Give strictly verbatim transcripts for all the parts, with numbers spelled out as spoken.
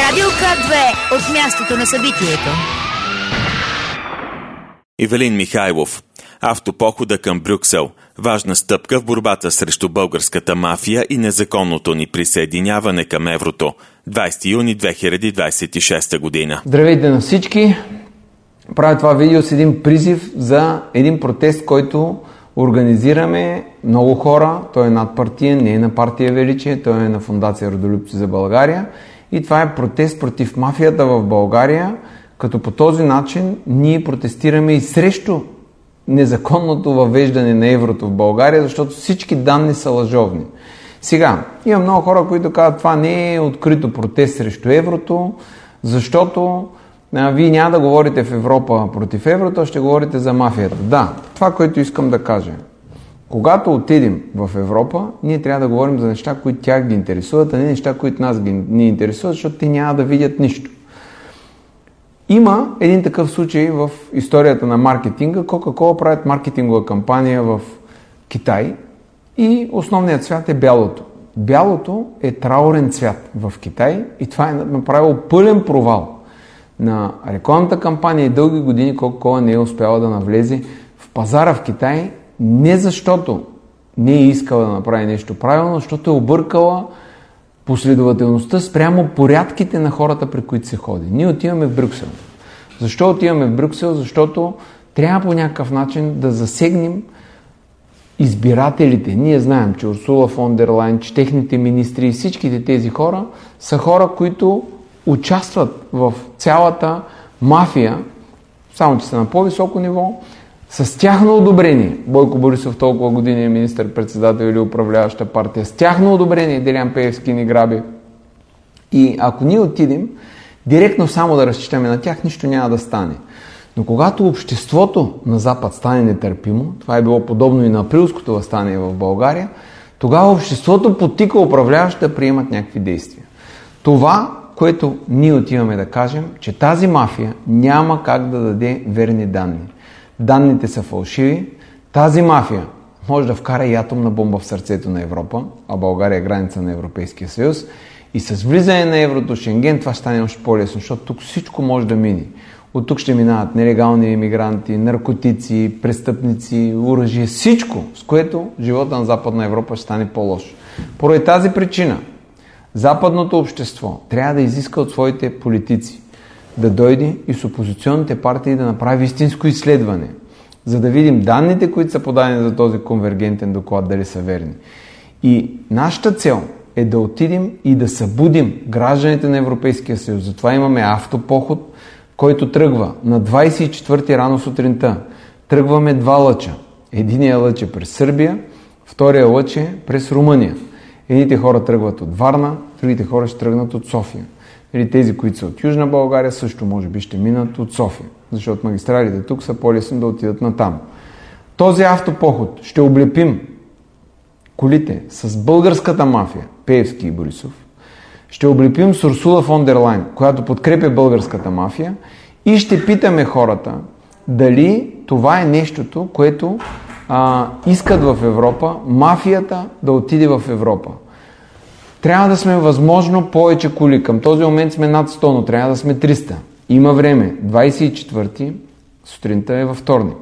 Радио К две от мястото на събитието. Ивелин Михайлов. Автопохода към Брюксел. Важна стъпка в борбата срещу българската мафия и незаконното ни присъединяване към еврото. двайсети юни две хиляди двайсет и шеста година. Здравейте на всички! Правя това видео с един призив за един протест, който организираме много хора. Той е надпартиен, не е на партия Величие, той е на Фондация Родолюбци за България. И това е протест против мафията в България, като по този начин ние протестираме и срещу незаконното въвеждане на еврото в България, защото всички данни са лъжовни. Сега, има много хора, които казват, това не е открито протест срещу еврото, защото а, вие няма да говорите в Европа против еврото, а ще говорите за мафията. Да, това, което искам да кажа. Когато отидем в Европа, ние трябва да говорим за неща, които тях ги интересуват, а не неща, които нас ги ни интересуват, защото те няма да видят нищо. Има един такъв случай в историята на маркетинга. Кока-кола правят маркетингова кампания в Китай и основният цвят е бялото. Бялото е траурен цвят в Китай и това е направило пълен провал на рекламната кампания и дълги години Кока-кола не е успяла да навлезе в пазара в Китай, не защото не е искала да направи нещо правилно, защото е объркала последователността спрямо порядките на хората, при които се ходи. Ние отиваме в Брюксел. Защо отиваме в Брюксел? Защото трябва по някакъв начин да засегнем избирателите. Ние знаем, че Урсула фон дер Лайен, че техните министри и всичките тези хора са хора, които участват в цялата мафия, само че са на по-високо ниво, с тяхно одобрение. Бойко Борисов толкова години е министър-председател или управляваща партия. С тяхно одобрение Делян Пеевски ни граби. И ако ние отидем, директно само да разчитаме на тях, нищо няма да стане. Но когато обществото на Запад стане нетърпимо, това е било подобно и на априлското въстание в България, тогава обществото подтика управляващите да приемат някакви действия. Това, което ние отиваме да кажем, че тази мафия няма как да даде верни данни. Данните са фалшиви. Тази мафия може да вкара и атомна бомба в сърцето на Европа, а България е граница на Европейския съюз. И с влизане на еврото, Шенген, това ще стане още по-лесно, защото тук всичко може да мине. От тук ще минават нелегални иммигранти, наркотици, престъпници, оръжие, всичко, с което живота на Западна Европа ще стане по-лош. Поради тази причина, западното общество трябва да изиска от своите политици да дойде и с опозиционните партии да направи истинско изследване, за да видим данните, които са подадени за този конвергентен доклад, дали са верни. И нашата цел е да отидем и да събудим гражданите на Европейския съюз. Затова имаме автопоход, който тръгва на двайсет и четвърти рано сутринта. Тръгваме два лъча. Единият лъч е през Сърбия, втория лъч е през Румъния. Едните хора тръгват от Варна, другите хора ще тръгнат от София. Или тези, които са от Южна България, също може би ще минат от София, защото магистралите тук са по-лесно да отидат натам. Този автопоход ще облепим колите с българската мафия, Пеевски и Борисов, ще облепим с Урсула фон дер Лайен, която подкрепя българската мафия и ще питаме хората дали това е нещото, което а, искат в Европа, мафията да отиде в Европа. Трябва да сме възможно повече коли. Към този момент сме над сто, но трябва да сме триста. Има време. двайсет и четвърти сутринта е във вторник.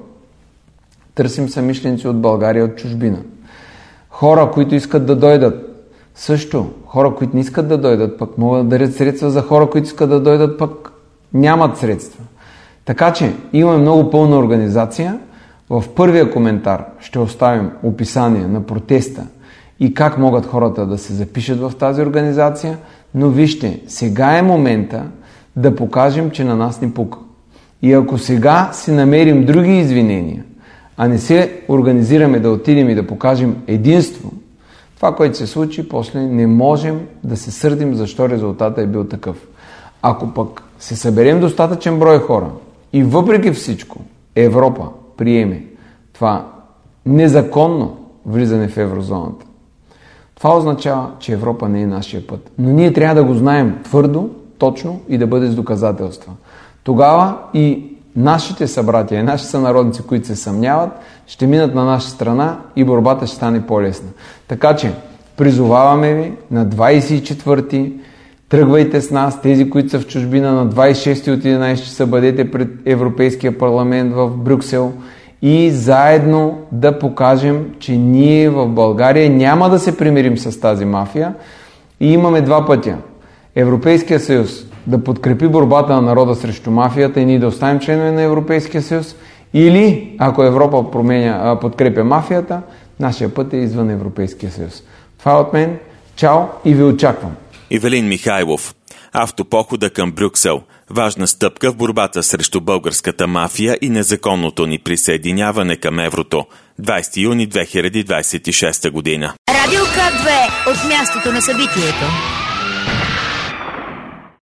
Търсим съмишленици от България, от чужбина. Хора, които искат да дойдат. Също, хора, които не искат да дойдат, пък могат да дарят средства за хора, които искат да дойдат, пък нямат средства. Така че имаме много пълна организация. В първия коментар ще оставим описание на протеста и как могат хората да се запишат в тази организация, но вижте, сега е момента да покажем, че на нас ни пука. И ако сега си намерим други извинения, а не се организираме да отидем и да покажем единство, това, което се случи, после не можем да се сърдим защо резултатът е бил такъв. Ако пък се съберем достатъчен брой хора и въпреки всичко Европа приеме това незаконно влизане в еврозоната, това означава, че Европа не е нашия път. Но ние трябва да го знаем твърдо, точно и да бъде с доказателства. Тогава и нашите събратия, и наши сънародници, които се съмняват, ще минат на наша страна и борбата ще стане по-лесна. Така че призоваваме ви на двайсет и четвърти Тръгвайте с нас, тези, които са в чужбина, на двадесет и шести от единадесет часа бъдете пред Европейския парламент в Брюксел и заедно да покажем, че ние в България няма да се примирим с тази мафия и имаме два пътя. Европейския съюз да подкрепи борбата на народа срещу мафията и ние да останем членове на Европейския съюз, или ако Европа променя, подкрепя мафията, нашия път е извън Европейския съюз. Това е от мен. Чао и ви очаквам. Ивелин Михайлов. Автопохода към Брюксел. Важна стъпка в борбата срещу българската мафия и незаконното ни присъединяване към еврото. двадесети юни две хиляди двадесет и шеста година. Радио К две от мястото на събитието.